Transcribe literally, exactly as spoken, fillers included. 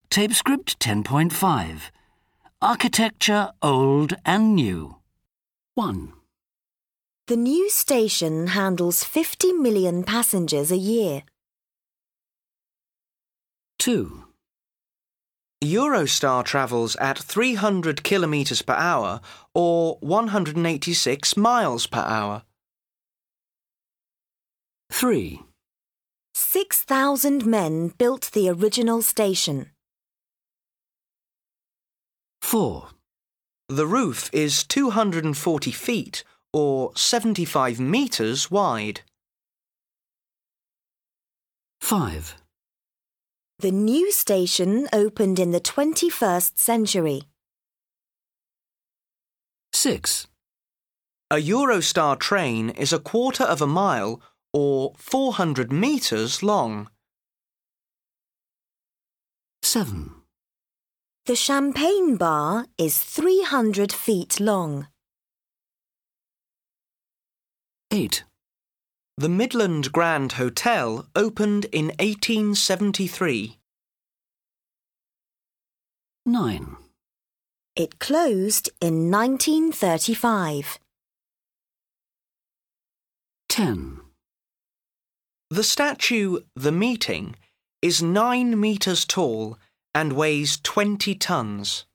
Tape script ten point five. Architecture old and new. one. The new station handles fifty million passengers a year. two. Eurostar travels at three hundred kilometres per hour or one hundred eighty-six miles per hour. three. Six thousand men built the original station. four. The roof is two hundred forty feet or seventy-five metres wide. five. The new station opened in the twenty-first century. six. A Eurostar train is a quarter of a mile or four hundred metres long. seven. The Champagne Bar is three hundred feet long. eight. The Midland Grand Hotel opened in eighteen seventy-three. nine. It closed in nineteen thirty-five. ten. The statue, The Meeting, is nine metres tall and weighs twenty tonnes.